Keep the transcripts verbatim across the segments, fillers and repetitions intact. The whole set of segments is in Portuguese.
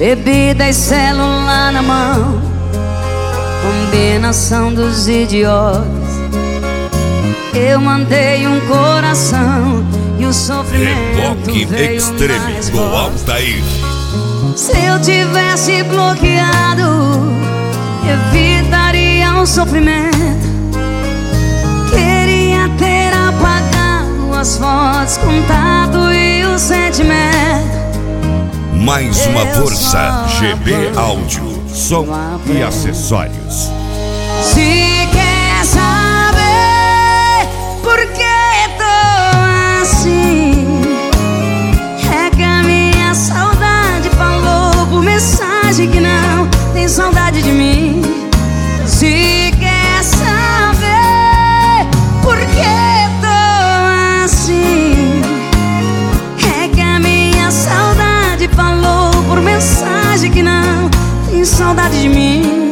bebida e celular na mão, combinação dos idiotas. Eu mandei um coração e o sofrimento Reboque veio Extreme mais do forte. Altair. Se eu tivesse bloqueado, evitaria o sofrimento. Queria ter apagado as fotos, contato e o sentimento. Mais uma Eu força, só G B vou Áudio, som e acessórios. Se quer saber por que tô assim, é que a minha saudade falou por mensagem que não tem saudade de mim. Se quer saber por que tô assim, é que a minha saudade falou por mensagem que não tem saudade de mim.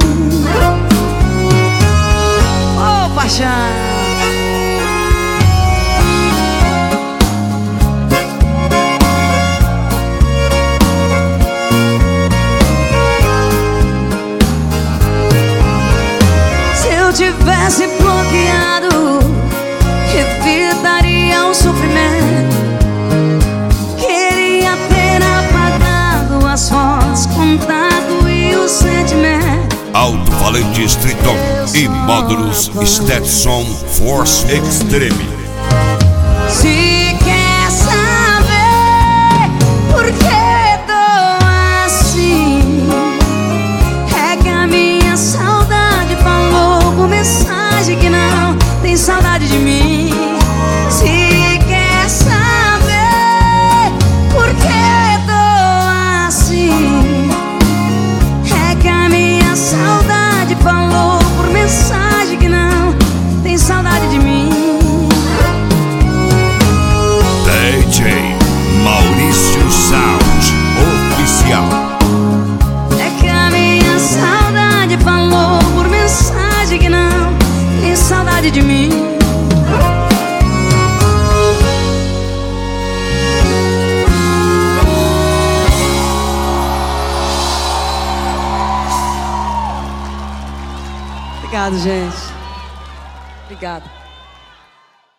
Ô, paixão! Tivesse bloqueado, evitaria o sofrimento. Queria ter apagado as fotos, contato e o sentimento. Alto-falantes Triton e módulos Stetson Force Extreme. Se quer saber por que tô assim, é que a minha saudade falou por mensagem que não tem saudade de mim. Se quer saber por que tô assim, é que a minha saudade falou por mensagem que não tem saudade de mim. D J Maurício Sound Oficial. É que a minha saudade falou por mensagem que não tem saudade de mim. Obrigado, gente. Obrigada.